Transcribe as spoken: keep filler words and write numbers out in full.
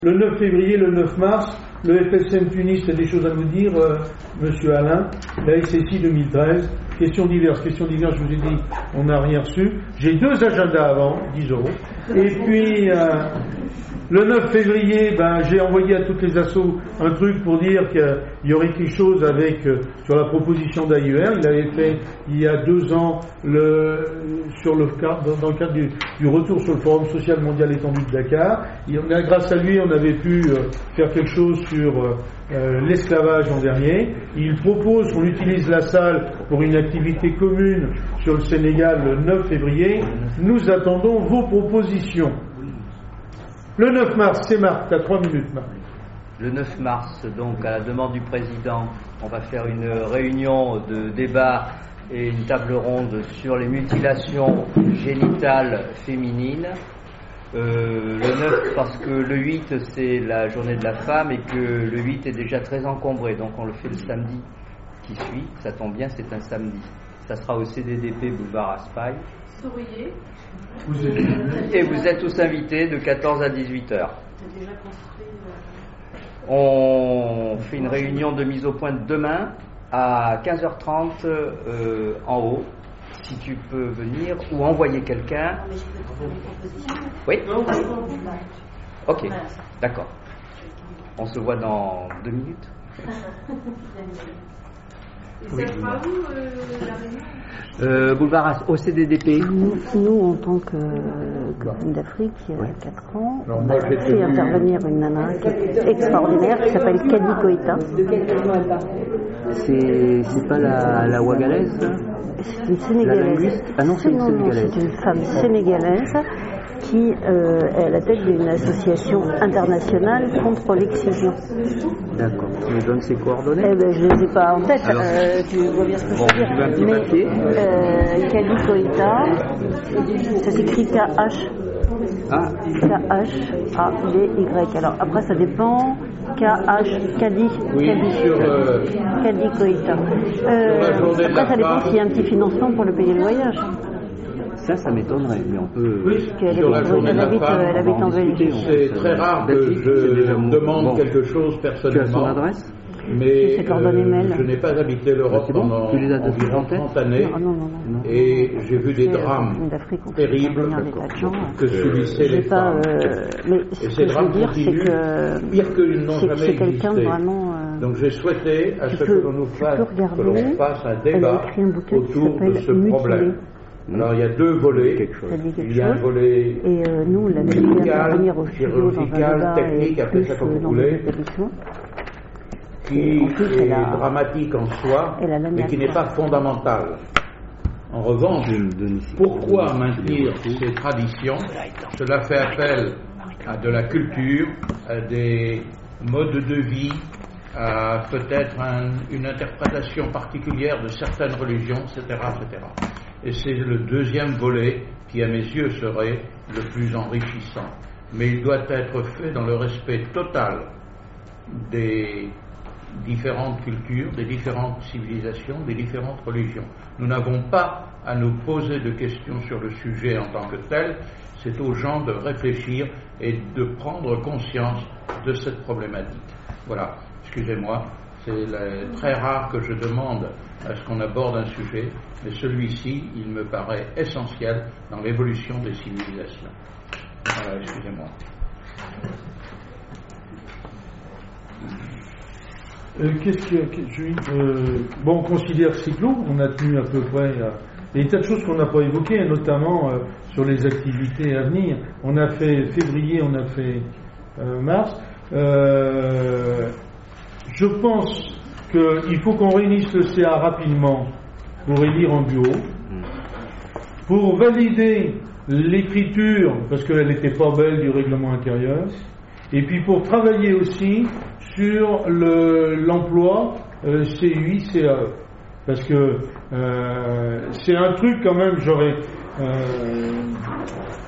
Le neuf février, le neuf mars, le F S M Tunis a des choses à nous dire, euh, Monsieur Alain, la S S I deux mille treize, questions diverses, questions diverses, je vous ai dit, on n'a rien reçu. J'ai deux agendas avant, dix euros. Et puis, euh, le neuf février, ben, j'ai envoyé à toutes les assos un truc pour dire qu'il y aurait quelque chose avec, euh, sur la proposition d'A I E R. Il avait fait, il y a deux ans, le, sur le cadre, dans le cadre du, du retour sur le Forum social mondial étendu de Dakar. Et on a, grâce à lui, on avait pu euh, faire quelque chose sur euh, euh, l'esclavage l'an dernier. Il propose qu'on utilise la salle pour une activité commune sur le Sénégal le neuf février. Nous attendons vos propositions. Le neuf mars, c'est Marc, tu as trois minutes, Marc. Le neuf mars, donc, à la demande du président, on va faire une réunion de débat et une table ronde sur les mutilations génitales féminines. Euh, le neuf, parce que le huit, c'est la journée de la femme et que le huit est déjà très encombré, donc on le fait le samedi qui suit. Ça tombe bien, c'est un samedi. Ça sera au C D D P boulevard Raspail. Souriez. Vous êtes... Et vous êtes tous invités de quatorze à dix-huit heures. On fait une réunion de mise au point demain à quinze heures trente euh, en haut, si tu peux venir, ou envoyer quelqu'un. Oui. Ok, d'accord. On se voit dans deux minutes. Et ça sera où euh, la réunion Euh, boulevard au C D D P. Nous, nous, en tant que euh, Commune d'Afrique, il y a quatre ans, Alors, on moi, a j'ai fait tenu- intervenir une nana qui est extraordinaire, qui s'appelle Kadi Koïta. C'est, c'est pas la, la Ouagalaise, là? C'est une Sénégalaise. La linguiste Ah non, c'est une non, non, Sénégalaise. c'est une femme sénégalaise qui euh, est à la tête d'une association internationale contre l'excision. D'accord. Tu me donnes ses coordonnées? Eh ben, je ne les ai pas en tête, Alors, euh, tu vois bien ce que bon, je veux tu veux un dire. petit Mais papier euh, Kadi Koïta, ça s'écrit K H. Ah, K H A D Y. Alors après ça dépend. K H Kadi Oui, Kadi sur, euh, Kadi Koïta. Euh, la journée de après la ça dépend femme. s'il y a un petit financement pour le payer le voyage. ça, ça m'étonnerait, mais on peut... Oui, Qu'elle sur la habite, journée elle de la habite, femme, elle habite on va en en discuter, Belgique. on- c'est très rare que Baptiste, c'est déjà je mon- demande bon. quelque chose Tu as son personnellement, adresse? mais Ses coordonnées euh, mail. je n'ai pas habité l'Europe Ah, c'est bon, pendant tu les as de environ en tête trente années, Non, non, non, non. et j'ai vu des C'est, euh, drames Commune d'Afrique, on fait terribles intervenir des tas de gens. que subissaient J'ai les pas, femmes. euh, mais Et ce ces que je veux drames dire, c'est continuent, que pire qu'ils n'ont c'est, jamais c'est quelqu'un existé. vraiment. euh, Donc j'ai souhaité à Tu ce peux- que l'on nous tu fasse, peux regarder, que l'on fasse un elle a débat écrit un bouquin qui autour de s'appelle ce Mutilé. problème. Alors il y a deux volets. Quelque chose. Ça dit quelque Il y a un chose. volet Et euh, nous, on l'avait fait médical, intervenir au studio dans un chirurgical, débat technique, et appelez plus ça comme euh, vous dans voulez. des établissements. qui En plus, est elle a- dramatique en soi, elle a la mais qui n'est nature. pas fondamental. En revanche, pourquoi maintenir ces traditions? Cela fait appel à de la culture, à des modes de vie, à peut-être un- une interprétation particulière de certaines religions, et cetera, et cetera. Et c'est le deuxième volet qui, à mes yeux, serait le plus enrichissant. Mais il doit être fait dans le respect total des différentes cultures, des différentes civilisations, des différentes religions. Nous n'avons pas à nous poser de questions sur le sujet en tant que tel, c'est aux gens de réfléchir et de prendre conscience de cette problématique. Voilà, excusez-moi, c'est la- très rare que je demande à ce qu'on aborde un sujet, mais celui-ci, il me paraît essentiel dans l'évolution des civilisations. Voilà, excusez-moi. Euh, qu'est-ce que, que- je, euh, bon, on considère que c'est clos, on a tenu à peu près euh, des tas de choses qu'on n'a pas évoquées, notamment euh, sur les activités à venir. On a fait février, on a fait euh, mars. Euh, je pense qu'il faut qu'on réunisse le C A rapidement pour élire en bureau, pour valider l'écriture, parce qu'elle n'était pas belle, du règlement intérieur, et puis pour travailler aussi sur le, l'emploi euh, C U I, C A E. Parce que euh, c'est un truc quand même, j'aurais... Euh,